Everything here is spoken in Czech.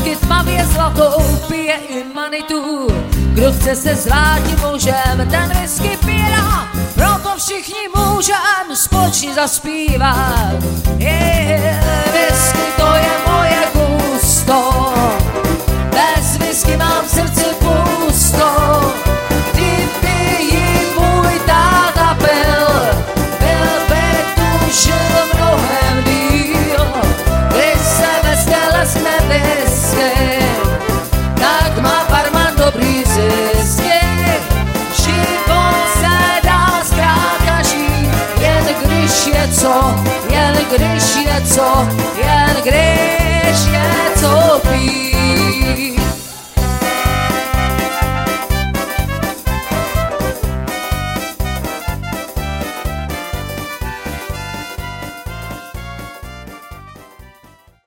whisky tmavě zlatou pije i manitu. Kdo chce se zvrátit mužem, ten whisky pije, proto všichni můžem společně zaspívat. Whisky to je moje gusto, bez whisky mám v srdci pusto. Kdyby můj táta byl by tužil mnohem díl. Když se ve skele skne whisky, tak má barman dobrý zisky. Život se dá zkrátka žít, jen když je co, jen když je co, jen když